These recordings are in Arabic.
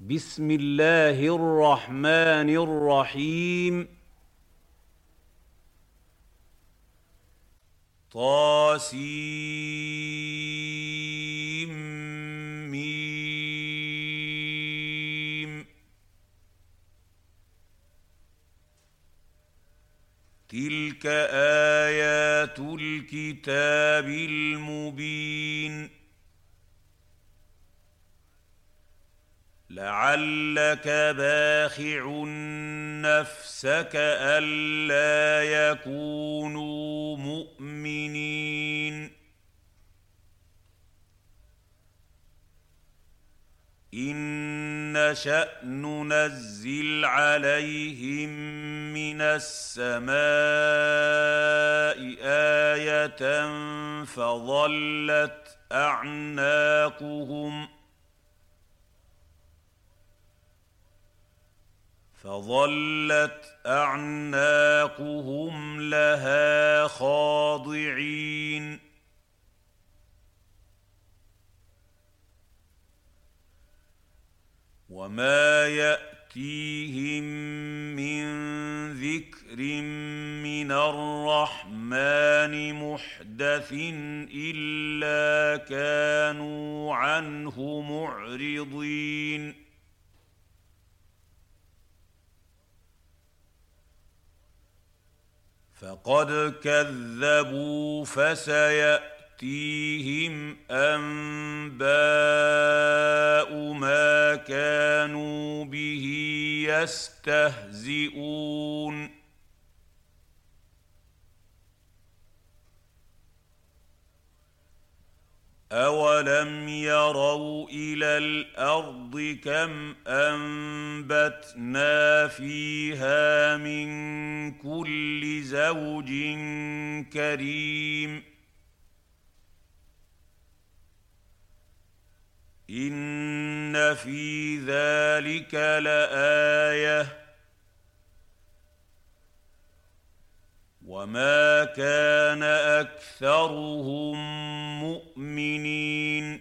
بسم الله الرحمن الرحيم. طاسيم. تلك آيات الكتاب المبين. لعلك باخع نفسك ألا يكونوا مؤمنين إن نشأ ننزل عليهم من السماء آية فظلت أعناقهم لها خاضعين وما يأتيهم من ذكر من الرحمن محدث إلا كانوا عنه معرضين فقد كذبوا فسيأتيهم أنباء ما كانوا به يستهزئون أولم يروا إلى الأرض كم أنبتنا فيها من كل زوج كريم إن في ذلك لآية وما كان أكثرهم مؤمنين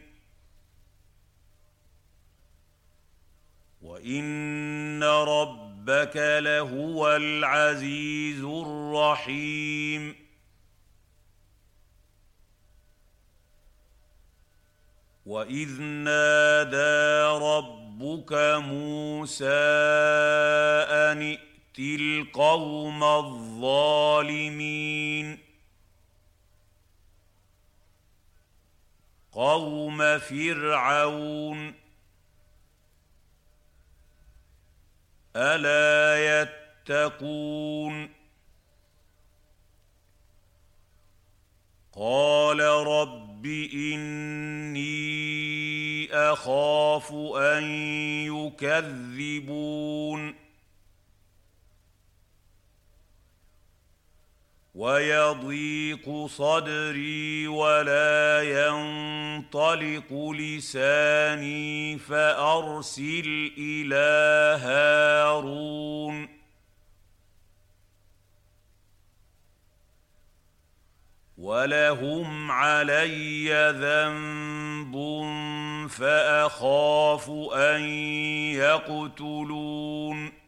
وإن ربك لهو العزيز الرحيم وإذ نادى ربك موسى أن ائت القوم الظالمين قوم فرعون ألا يتقون قال رب إني أخاف أن يكذبون ويضيق صدري ولا ينطلق لساني فأرسل إلى هارون ولهم علي ذنب فأخاف أن يقتلون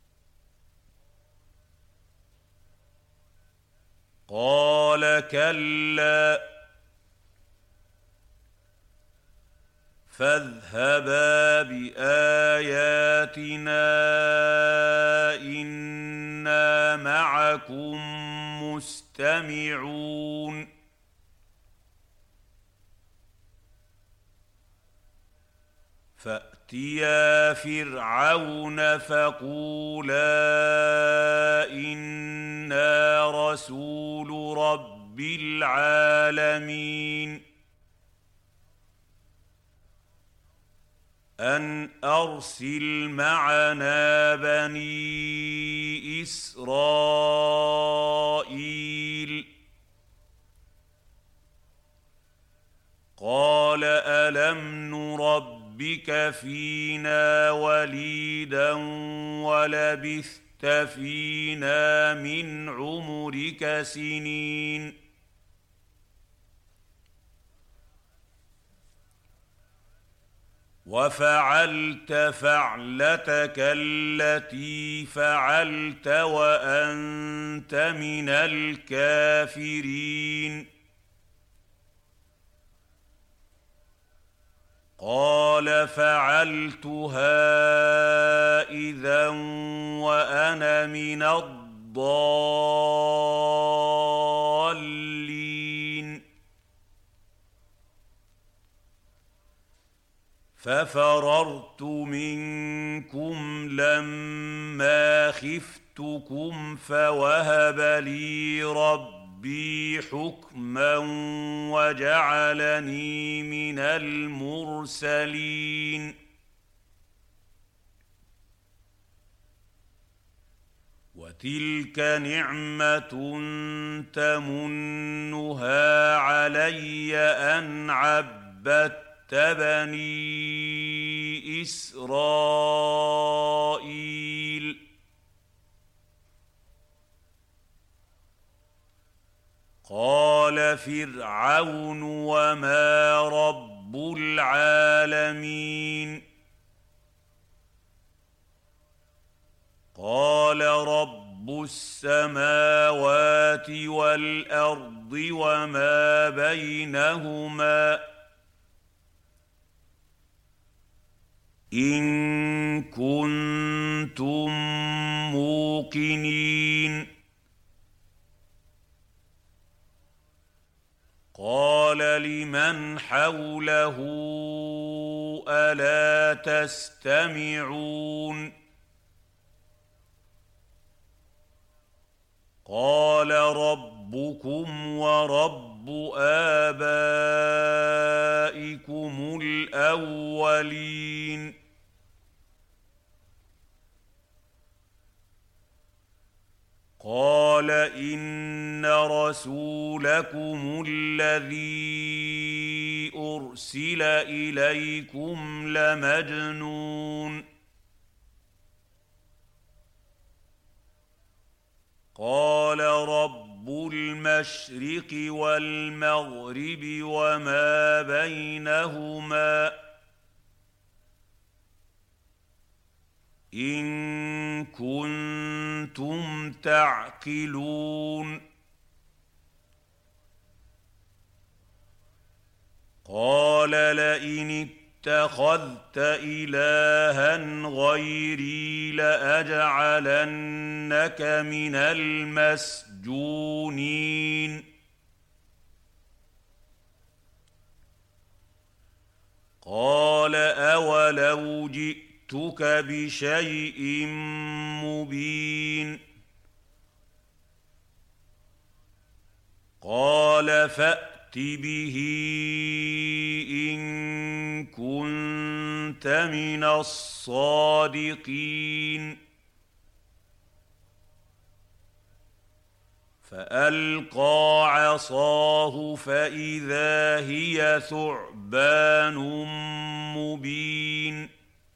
قال كلا فاذهبا بآياتنا إنا معكم مستمعون فأتيا فرعون فقولا إنا رسول رب العالمين أن أرسل معنا بني إسرائيل قال ألم نربك فينا وليدا ولبثت فينا من عمرك سنين وفعلت فعلتك التي فعلت وأنت من الكافرين قال فعلتها إذا وأنا من الضالين ففررت منكم لما خفتكم فوهب لي ربي حكما وجعلني من المرسلين وتلك نعمة تمنها علي أن عبدت بني إسرائيل قال فرعون وما رب العالمين قال رب السماوات والأرض وما بينهما إن كنتم موقنين قال لمن حوله ألا تستمعون قال ربكم ورب آبائكم الأولين قال إن رسولكم الذي أرسل إليكم لمجنون قال رب المشرق والمغرب وما بينهما إن كنتم تعقلون قال لئن اتخذت إلها غيري لأجعلنك من المسجونين قال أولو جئتك بشيء مبين قال فأت به إن كنت من الصادقين فألقى عصاه فإذا هي ثعبان مبين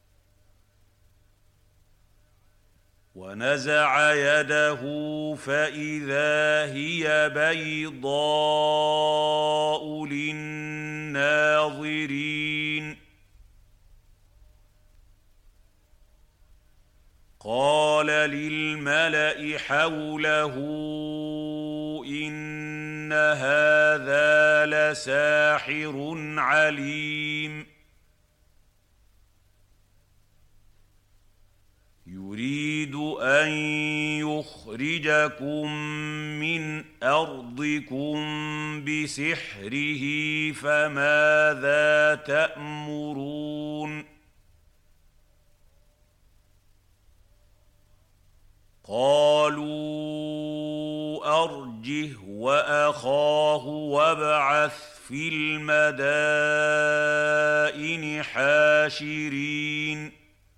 ونزع يده فإذا هي بيضاء للناظرين قال للملأ حوله إن هذا لساحر عليم يريد أن يخرجكم من أرضكم بسحره فماذا تأمرون قالوا أرجه وأخاه وابعث في المدائن حاشرين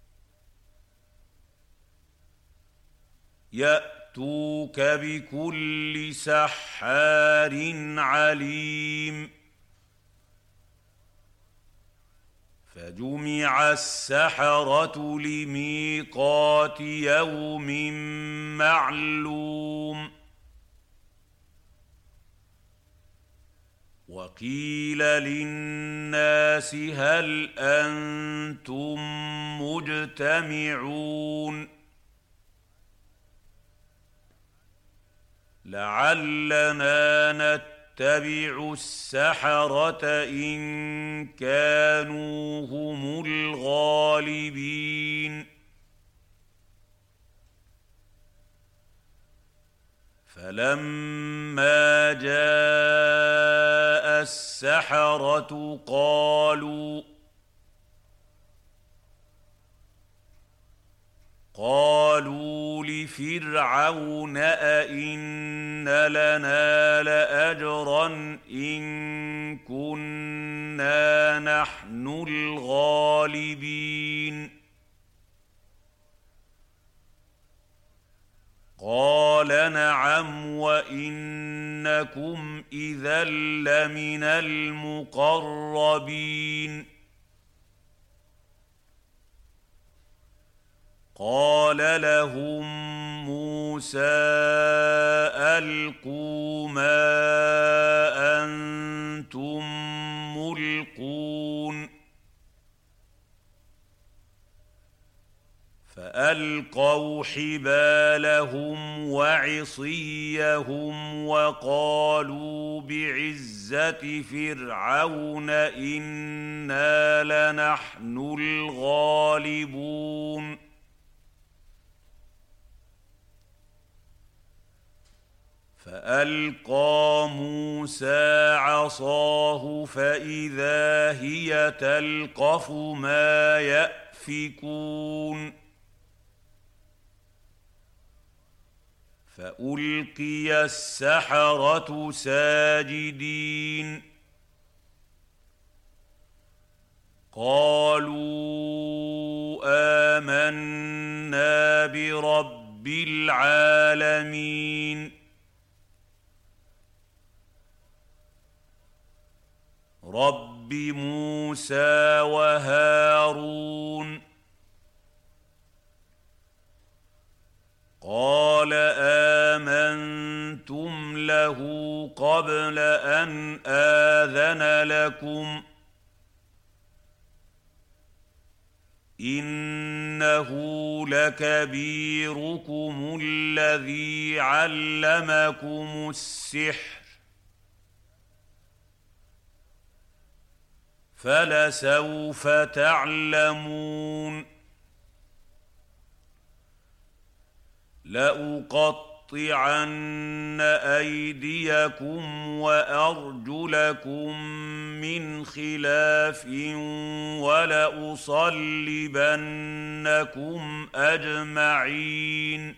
يأتوك بكل سحار عليم فجمع السحرة لميقات يوم معلوم وقيل للناس هل أنتم مجتمعون لعلنا نتبع السحرة إن كانوا هم الغالبين فلما جاء السحرة قالوا لفرعون أئن لنا لأجرا إن كنا نحن الغالبين قال نعم وإنكم إذا لمن المقربين قال لهم موسى ألقوا ما أنتم ملقون فألقوا حبالهم وعصيهم وقالوا بعزة فرعون إنا لنحن الغالبون فألقى موسى عصاه فإذا هي تلقف ما يأفكون فألقي السحرة ساجدين قالوا آمنا برب العالمين رب موسى وهارون قال آمنتم له قبل أن آذن لكم إنه لكبيركم الذي علمكم السحر فلسوف تعلمون لأقطعن أيديكم وأرجلكم من خلاف ولأصلبنكم أجمعين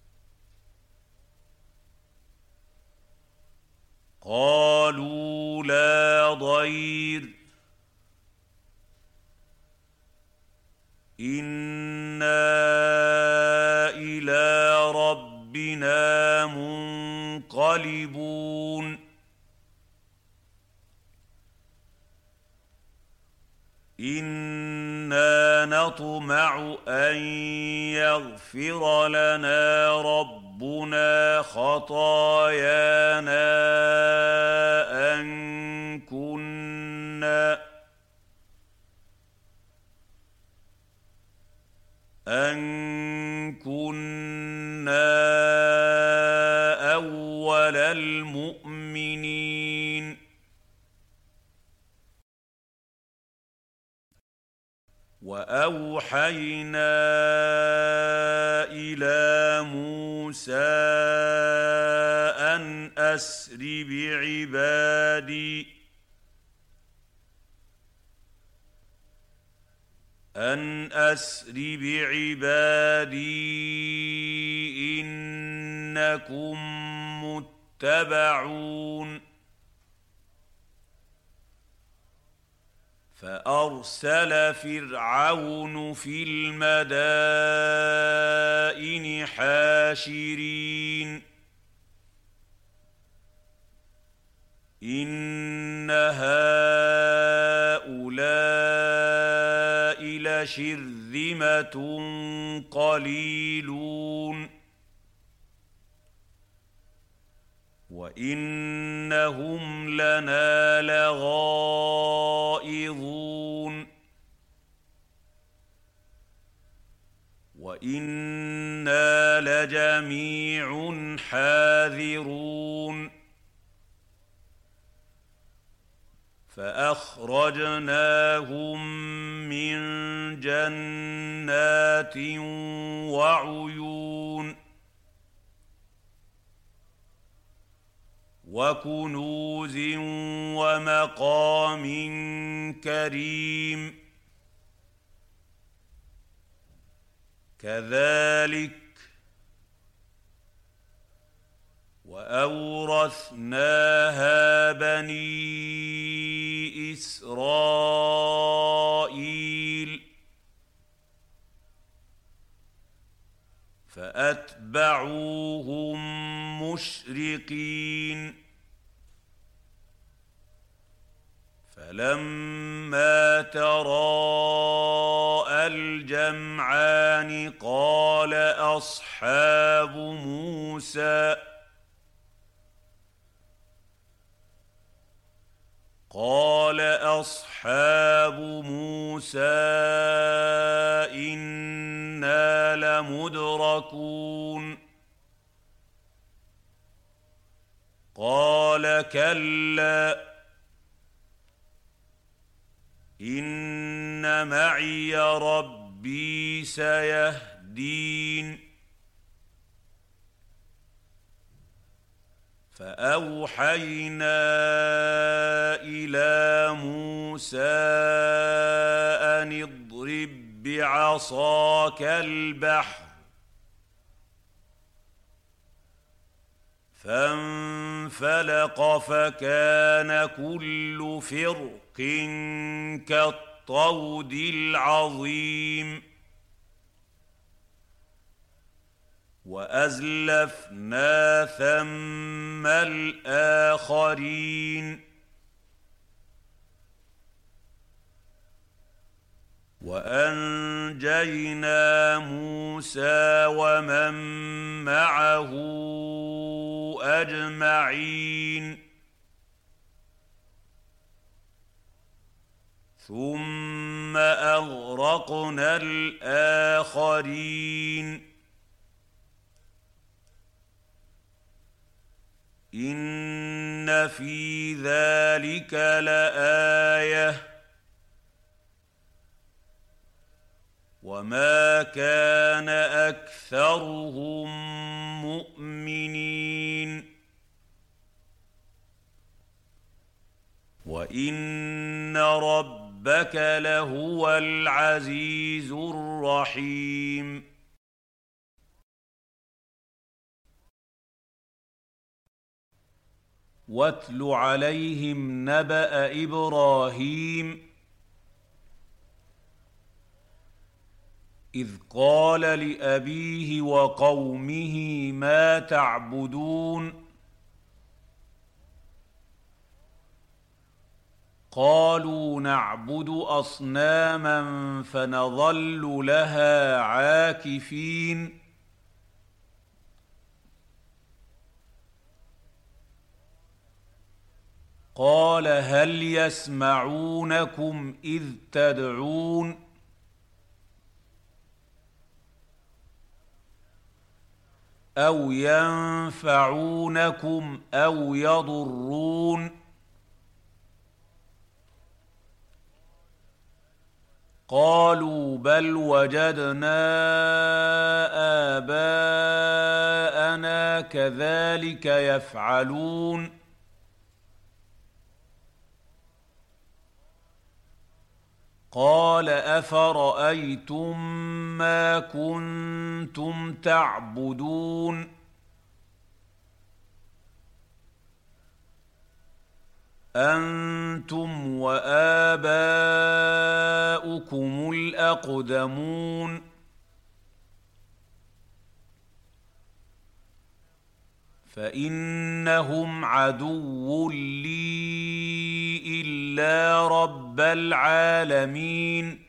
قالوا لا ضير إنا إلى ربنا منقلبون إنا نطمع أن يغفر لنا ربنا خطايانا أن كنا أول المؤمنين وأوحينا إلى موسى أن أسر بعبادي إنكم متبعون فأرسل فرعون في المدائن حاشرين إن هؤلاء لشرذمة قليلون وإنهم لنا لغائظون وإنا لجميع حاذرون فأخرجناهم من جنات وعيون وكنوز ومقام كريم كذلك وأورثناها بني إسرائيل فأتبعوهم مشرقين فلما تراءى الجمعان قال أصحاب موسى إنا لمدركون قال كلا إن معي ربي سيهدين فأوحينا إلى موسى أن اضرب بعصاك البحر فانفلق فكان كل فرق كالطود العظيم وأزلفنا ثم الآخرين وأنجينا موسى ومن معه أجمعين ثم أغرقنا الآخرين إن في ذلك لآية وما كان أكثرهم مؤمنين وإن ربك لهو العزيز الرحيم واتل عليهم نبأ إبراهيم إذ قال لأبيه وقومه ما تعبدون قالوا نعبد أصناما فنظل لها عاكفين قال هل يسمعونكم إذ تدعون أو ينفعونكم أو يضرون قالوا بل وجدنا آباءنا كذلك يفعلون قال أفرأيتم ما كنتم تعبدون أنتم وآباؤكم الأقدمون فإنهم عدو لي إلا رب العالمين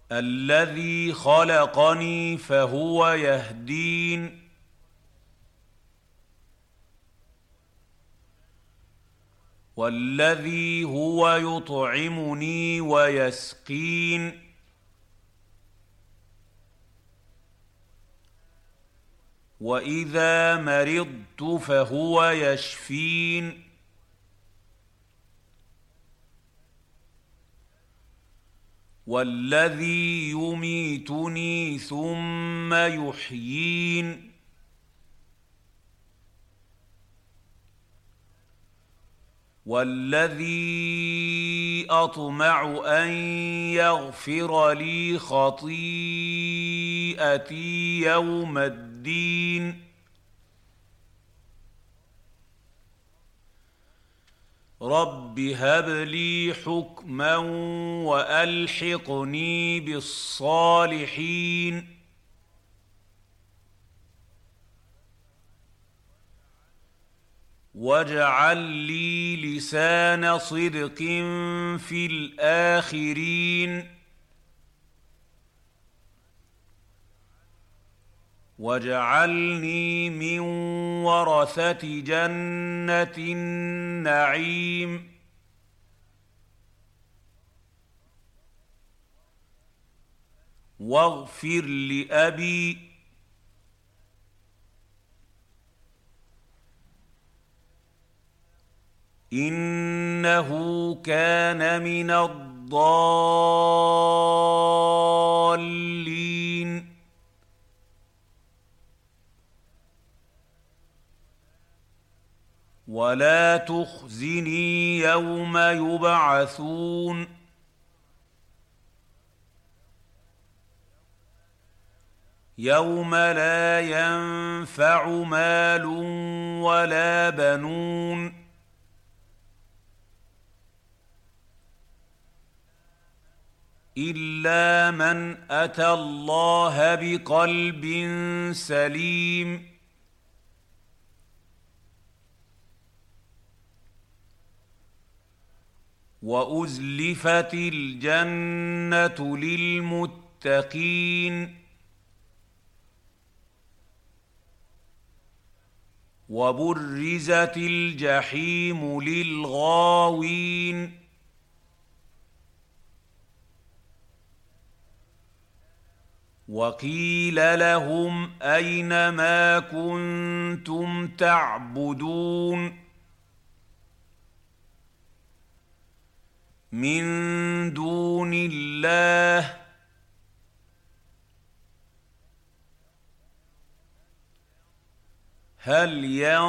الذي خلقني فهو يهدين والذي هو يطعمني ويسقين وإذا مرضت فهو يشفين والذي يميتني ثم يحيين والذي أطمع أن يغفر لي خطيئتي يوم الدين رب هب لي حكما وألحقني بالصالحين واجعل لي لسان صدق في الآخرين واجعلني من ورثة جنة النعيم واغفر لأبي إنه كان من الضالين ولا تخزني يوم يبعثون يوم لا ينفع مال ولا بنون إلا من أتى الله بقلب سليم وأزلفت الجنة للمتقين وبرزت الجحيم للغاوين وقيل لهم أين ما كنتم تعبدون من دون الله هل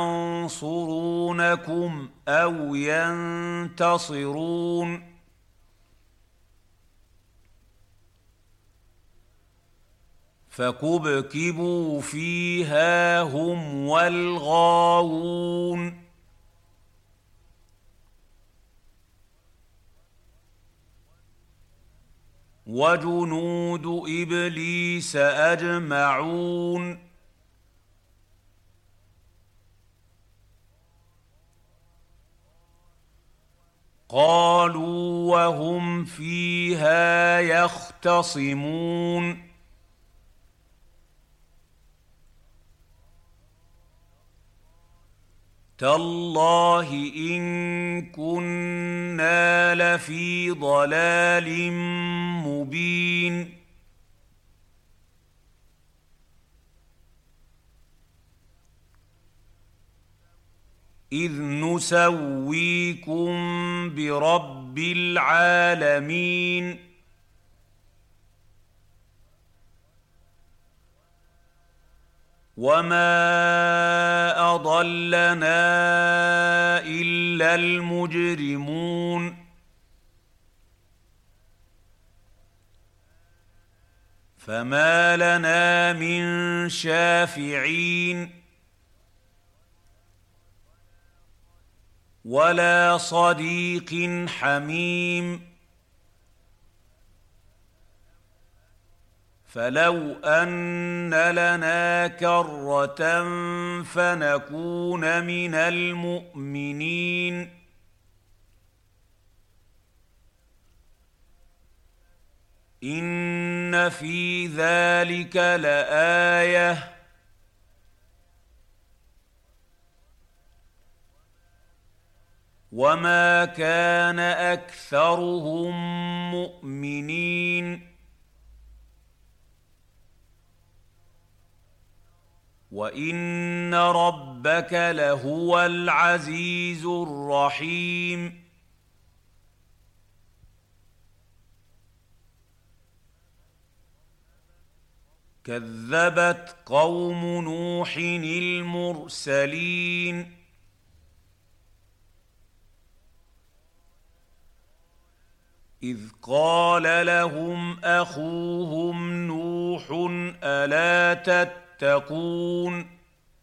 ينصرونكم أو ينتصرون فكبكبوا فيها هم والغاوون وجنود إبليس أجمعون قالوا وهم فيها يختصمون تالله إن كنا لفي ضلال مبين إذ نسويكم برب العالمين وما أضلنا إلا المجرمون فما لنا من شافعين ولا صديق حميم فلو أن لنا كرة فنكون من المؤمنين إن إن في ذلك لآية وما كان أكثرهم مؤمنين وإن ربك لهو العزيز الرحيم كذبت قوم نوح المرسلين إذ قال لهم أخوهم نوح ألا تتقون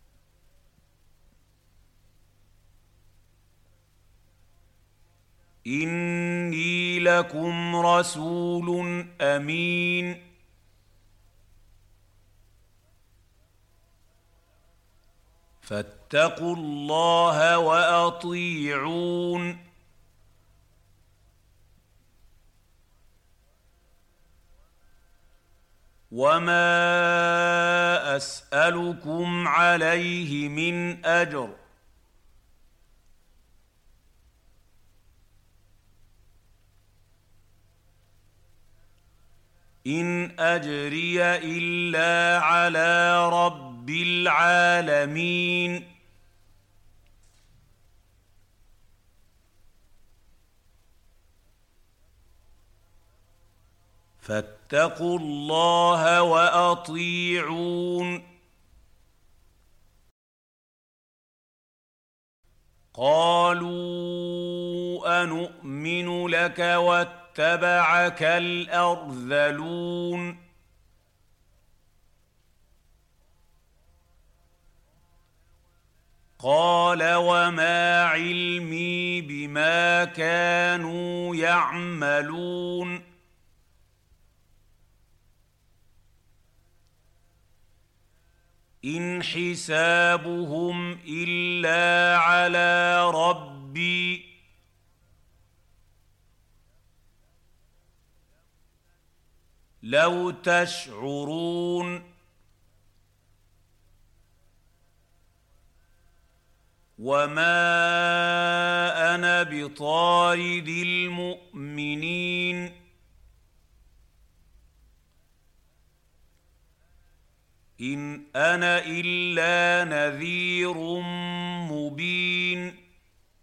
إني لكم رسول أمين فاتقوا الله وأطيعون وما أسألكم عليه من أجر إن أجري إلا على رب العالمين فاتقوا الله وأطيعون قالوا أنؤمن لك واتبعك الأرذلون قال وما علمي بما كانوا يعملون إن حسابهم إلا على ربي لو تشعرون وما أنا بطارد المؤمنين إن أنا إلا نذير مبين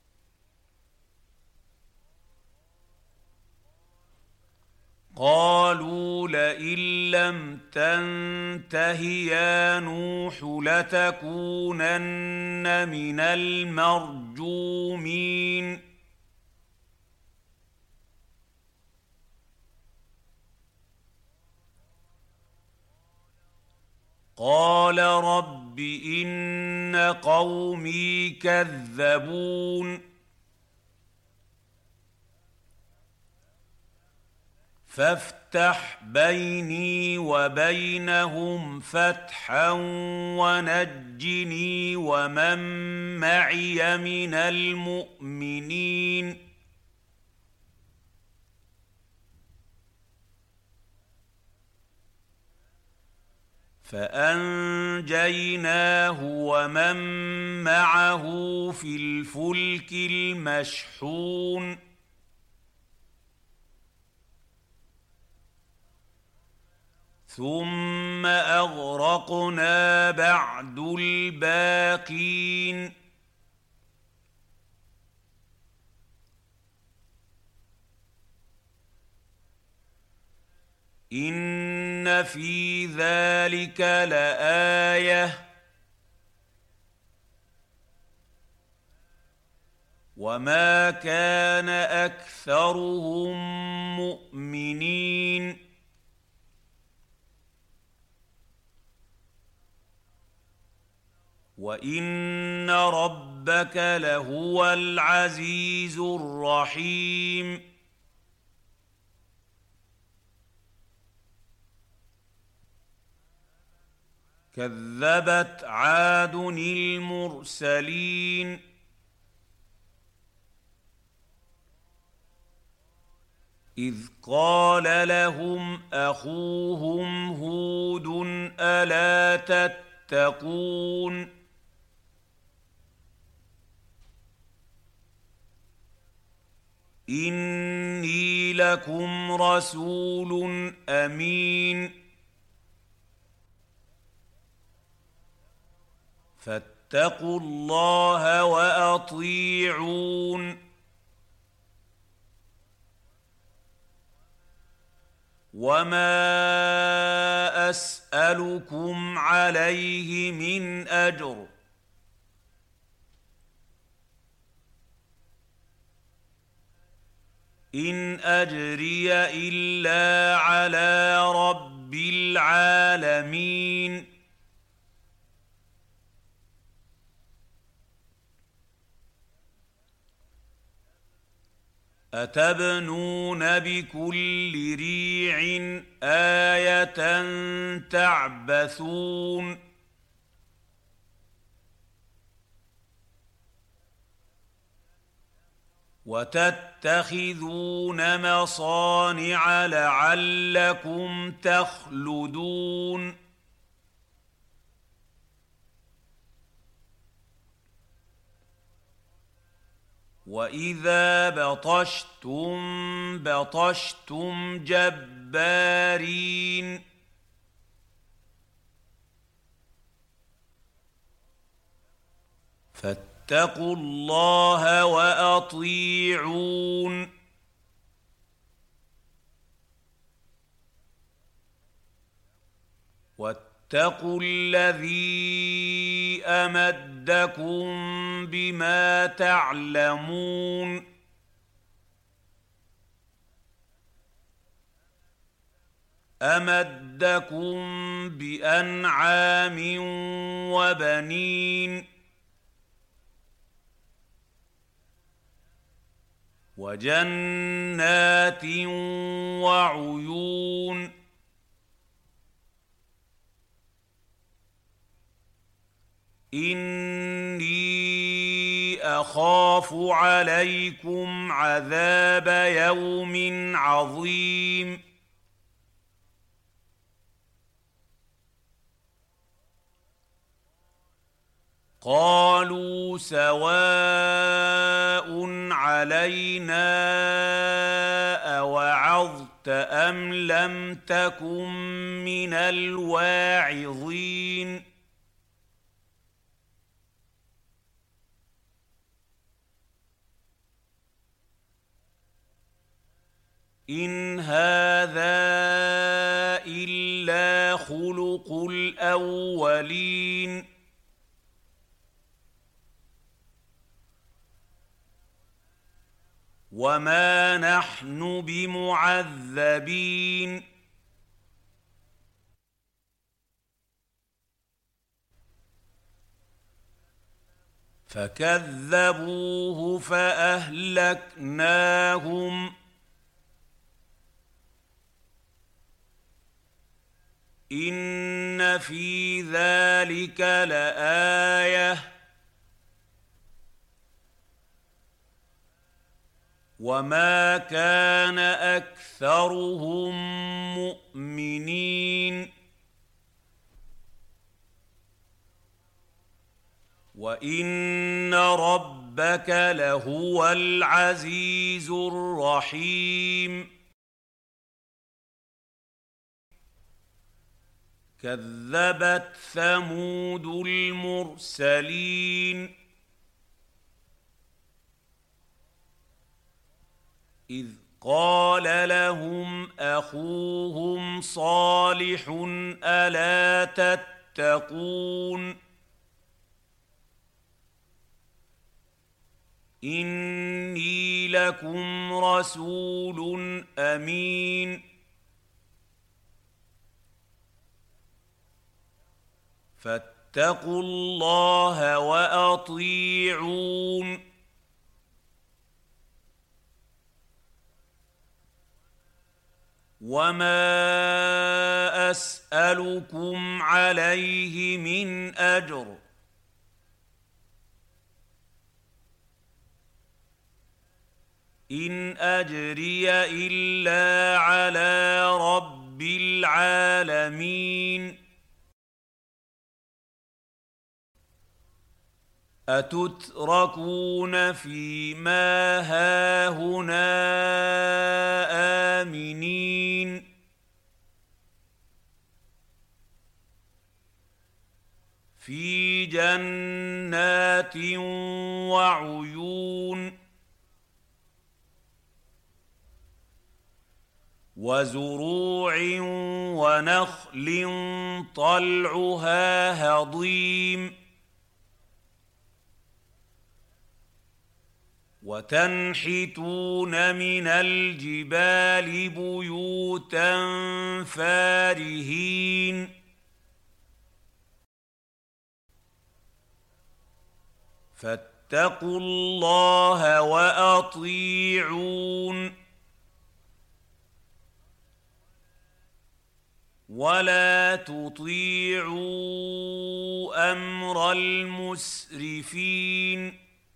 قالوا لئن لم تنته يا نوح لتكونن من المرجومين قال رب إن قومي كذبون فافتح بيني وبينهم فتحا ونجني ومن معي من المؤمنين فأنجيناه ومن معه في الفلك المشحون ثم أغرقنا بعد الباقين إن في ذلك لآية وما كان أكثرهم مؤمنين وإن ربك لهو العزيز الرحيم كذبت عاد المرسلين إذ قال لهم أخوهم هود ألا تتقون إني لكم رسول أمين فاتقوا الله وأطيعون وما أسألكم عليه من أجر إن أجري إلا على رب العالمين أتبنون بكل ريع آية تعبثون وتتخذون مصانع لعلكم تخلدون وإذا بطشتم بطشتم جبارين فاتقوا الله وأطيعون واتقوا الذي أمدكم بما تعلمون أمدكم بأنعام وبنين وجنات وعيون إني أخاف عليكم عذاب يوم عظيم قالوا سواء علينا أوعظت أم لم تكن من الواعظين إن هذا إلا خلق الأولين وما نحن بمعذبين فكذبوه فأهلكناهم إن في ذلك لآية وما كان أكثرهم مؤمنين وإن ربك لهو العزيز الرحيم كذبت ثمود المرسلين إذ قال لهم أخوهم صالح ألا تتقون إني لكم رسول أمين فاتقوا الله وأطيعون وما أسألكم عليه من أجر إن أجري إلا على رب العالمين أتتركون فيما هاهنا آمنين في جنات وعيون وزروع ونخل طلعها هضيم وتنحتون من الجبال بيوتا فارهين فاتقوا الله وأطيعون ولا تطيعوا أمر المسرفين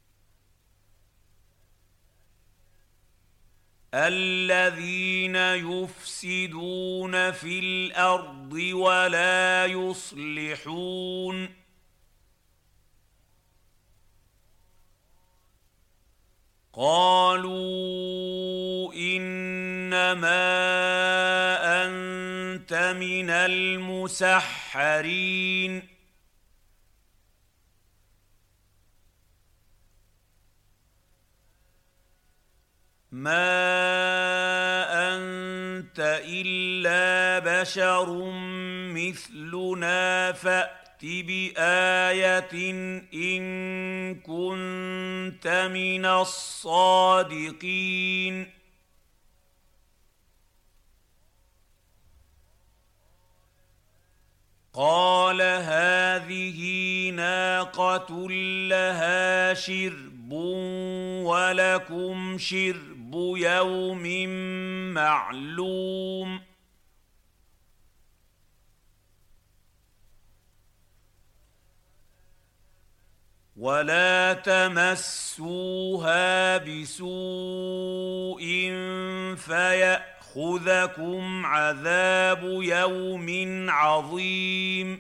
الذين يفسدون في الأرض ولا يصلحون قالوا إنما أنت من المسحرين ما أنت إلا بشر مثلنا فأت بآية إن كنت من الصادقين قال هذه ناقة لها شرب ولكم شرب يوم معلوم ولا تمسوها بسوء فيأخذكم عذاب يوم عظيم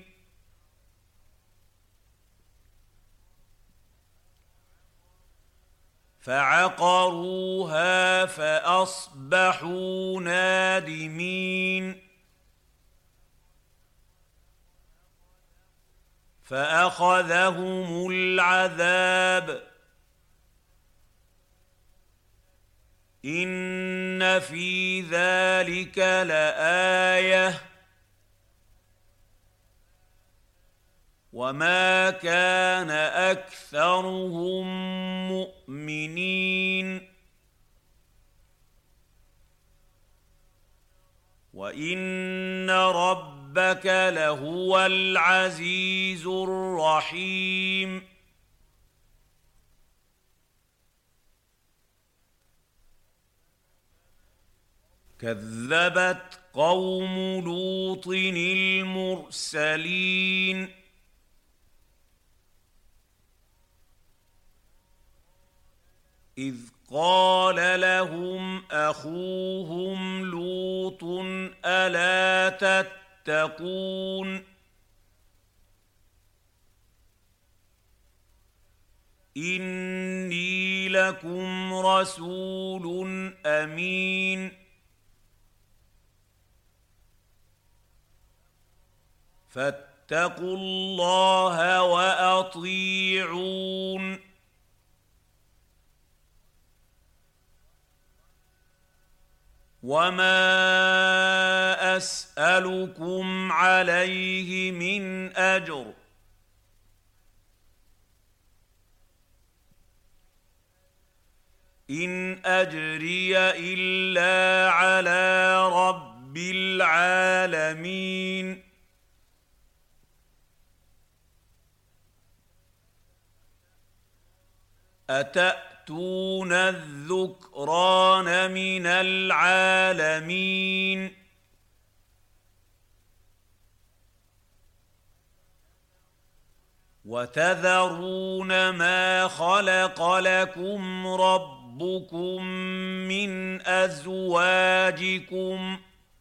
فعقروها فأصبحوا نادمين فأخذهم العذاب إن في ذلك لآية وما كان أكثرهم مؤمنين وإن ربك لهو العزيز الرحيم كذبت قوم لوط المرسلين إذ قال لهم أخوهم لوط ألا تتقون إني لكم رسول أمين فاتقوا الله وأطيعون وما أسألكم عليه من أجر إن أجري إلا على رب العالمين أتأتون الذكران من العالمين وتذرون ما خلق لكم ربكم ربكم من أزواجكم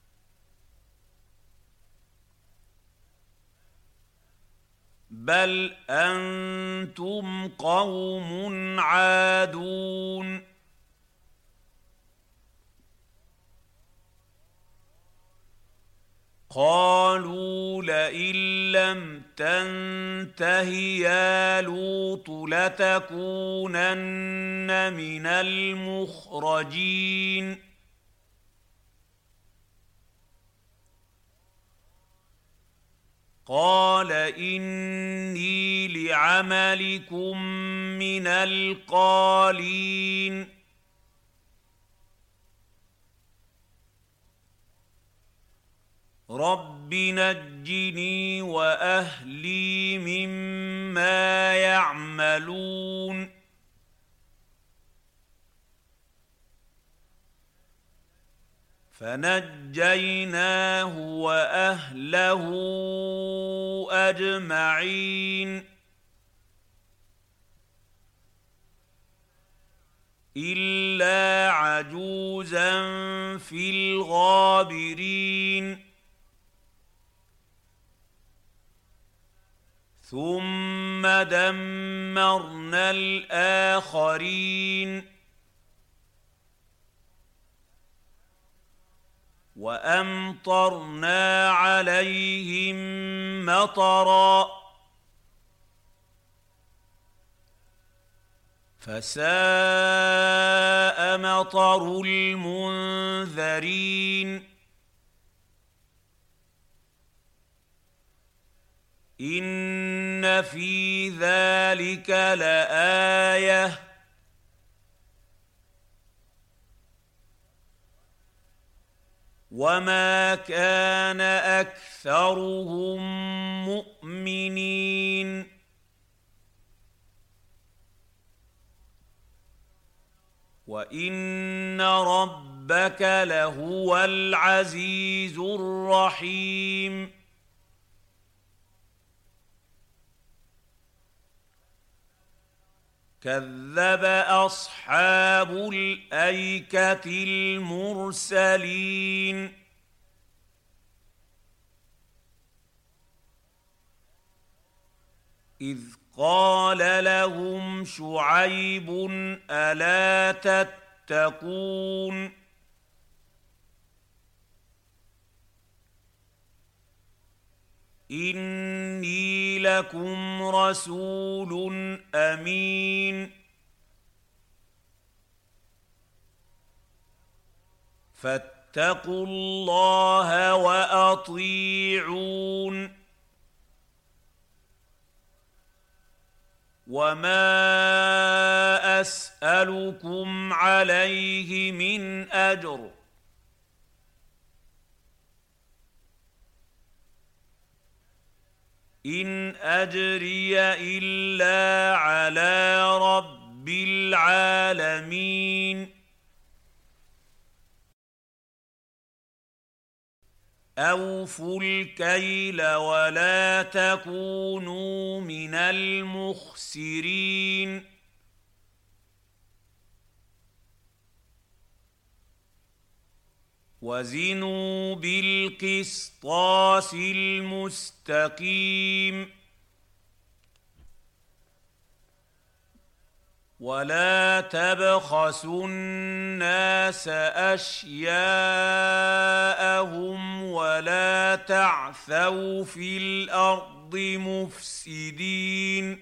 بل أنتم قوم عادون قالوا لئن لم تنته يا لوط لتكونن من المخرجين قال إني لعملكم من القالين رب نجني وأهلي مما يعملون فنجيناه وأهله أجمعين إلا عجوزا في الغابرين ثم دمرنا الآخرين وأمطرنا عليهم مطرا فساء مطر المنذرين إن في ذلك لآية وما كان أكثرهم مؤمنين وإن ربك لهو العزيز الرحيم كذب أصحاب الأيكة المرسلين إذ قال لهم شعيب ألا تتقون إني لكم رسول أمين فاتقوا الله وأطيعون وما أسألكم عليه من أجر إن أجري إلا على رب العالمين أوفوا الكيل ولا تكونوا من المخسرين وزنوا بالقسطاس المستقيم ولا تبخسوا الناس أشياءهم ولا تعثوا في الأرض مفسدين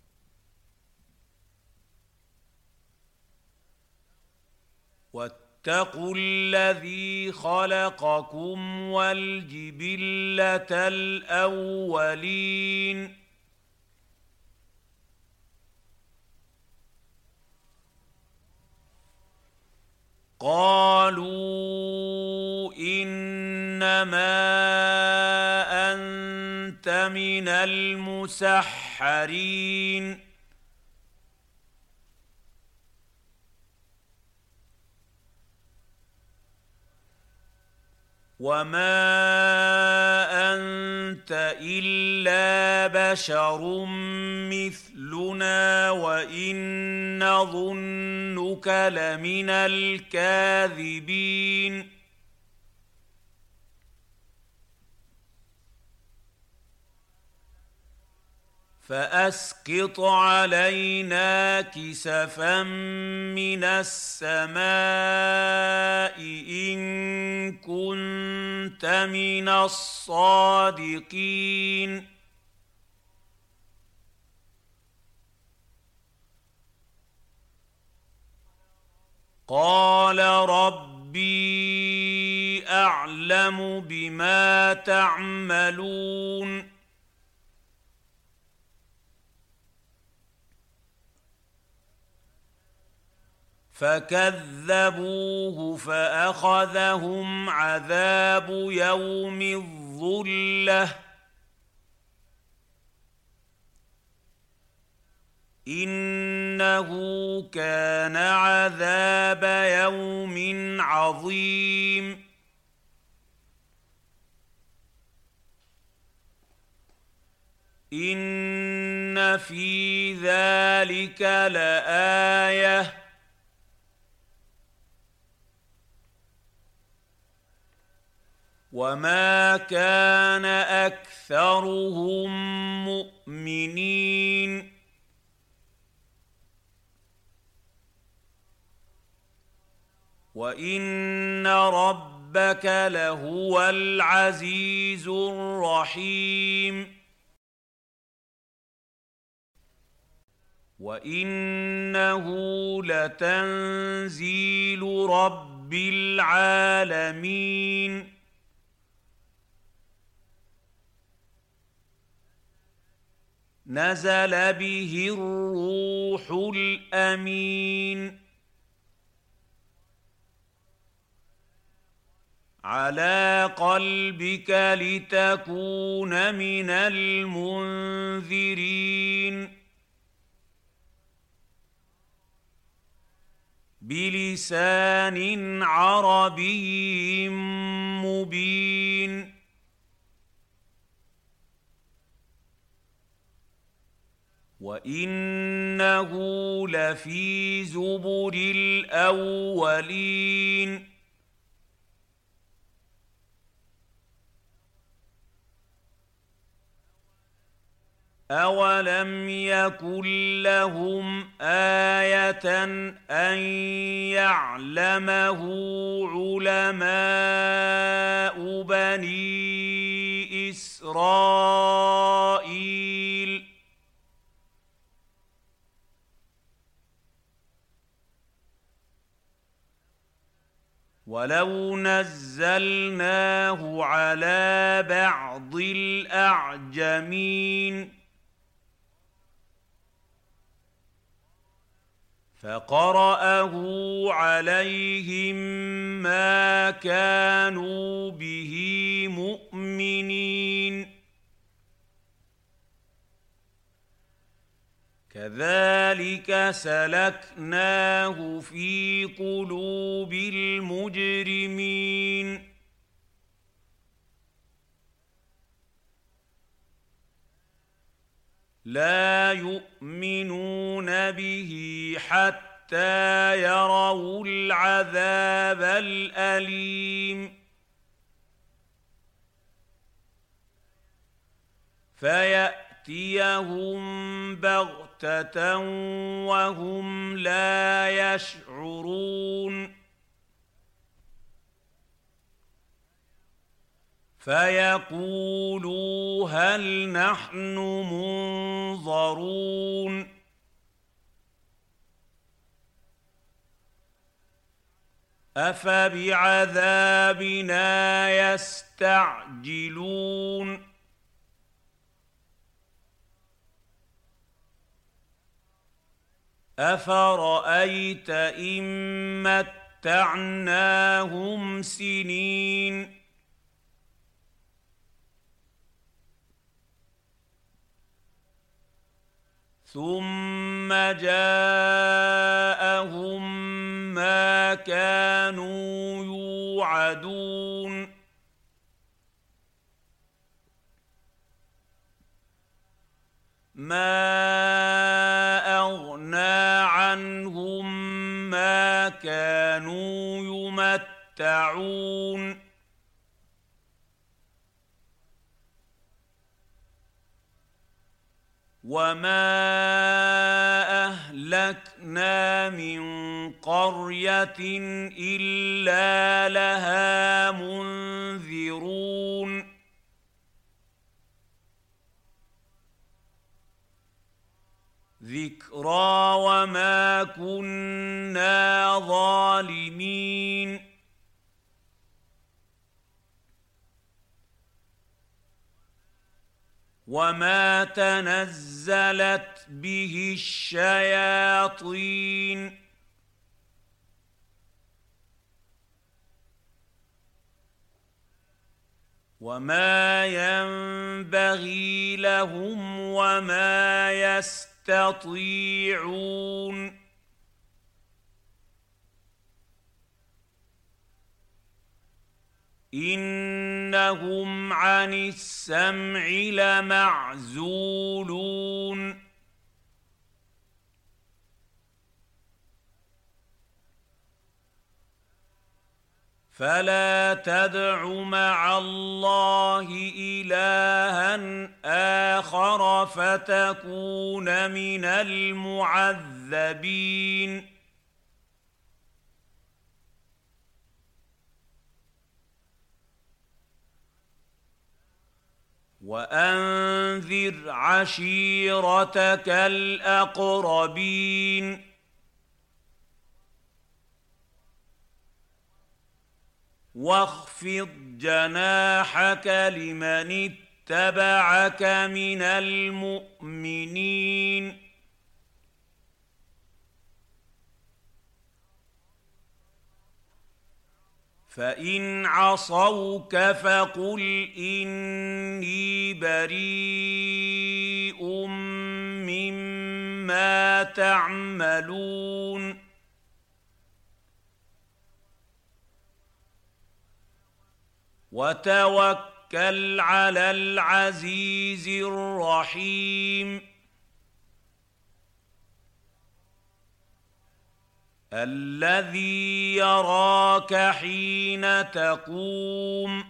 واتقوا الذي خلقكم والجبلة الأولين قالوا إنما أنت من المسحرين وما أنت إلا بشر مثلنا وإن نظنك لمن الكاذبين فأسقط علينا كسفا من السماء إن كنت من الصادقين قال ربي أعلم بما تعملون فكذبوه فأخذهم عذاب يوم الظلة إنه كان عذاب يوم عظيم إن في ذلك لآية وما كان أكثرهم مؤمنين وإن ربك لهو العزيز الرحيم وإنه لتنزيل رب العالمين نزل به الروح الأمين على قلبك لتكون من المنذرين بلسان عربي مبين وإنه لفي زبر الأولين أولم يكن لهم آية أن يعلمه علماء بني إسرائيل ولو نزلناه على بعض الأعجمين فقرأه عليهم ما كانوا به مؤمنين كذلك سلكناه في قلوب المجرمين لا يؤمنون به حتى يروا العذاب الأليم فيأتيهم بغتة وهم لا يشعرون فيقولوا هل نحن منظرون أفبعذابنا يستعجلون أفرأيت إن متعناهم سنين ثم جاءهم ما كانوا يوعدون أغنى عنهم ما كانوا يمتعون وما أهلكنا من قرية إلا لها منذرون ذكرى وما كنا ظالمين وما تنزلت به الشياطين وما ينبغي لهم وما يستطيعون إنهم عن السمع لمعزولون فلا تدع مع الله إلها آخر فتكون من المعذبين وأنذر عشيرتك الأقربين واخفض جناحك لمن اتبعك من المؤمنين فإن عصوك فقل إني بريء مما تعملون وتوكل على العزيز الرحيم الذي يراك حين تقوم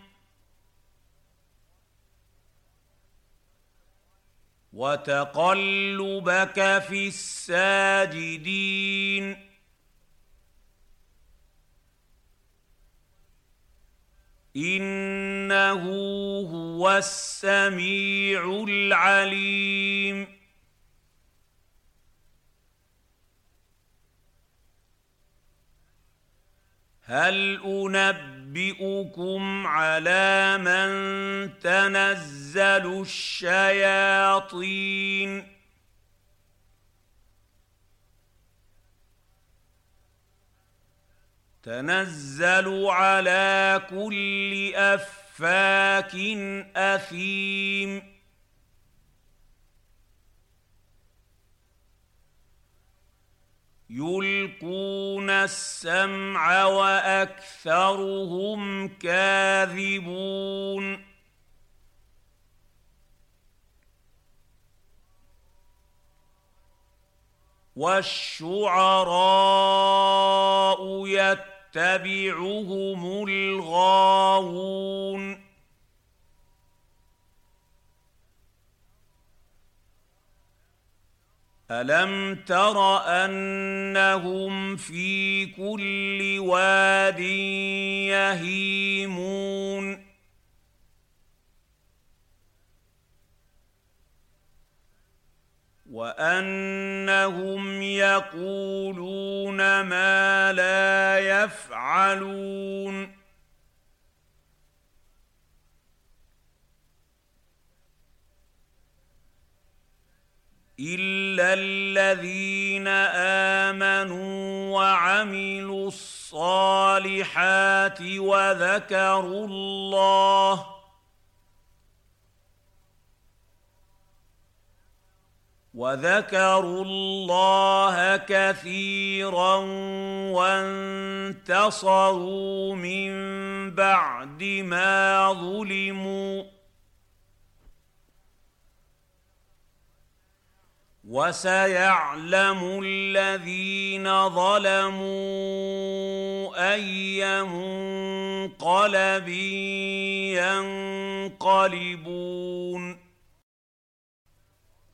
وتقلبك في الساجدين إنه هو السميع العليم هل أنبئكم على من تنزل الشياطين تنزل على كل أفاك أثيم يلقون السمع وأكثرهم كاذبون والشعراء يتبعهم الغاوون ألم تر أنهم في كل واد يهيمون وأنهم يقولون ما لا يفعلون إلا الذين آمنوا وعملوا الصالحات وذكروا الله كثيرا وانتصروا من بعد ما ظلموا وسيعلم الذين ظلموا أي منقلب ينقلبون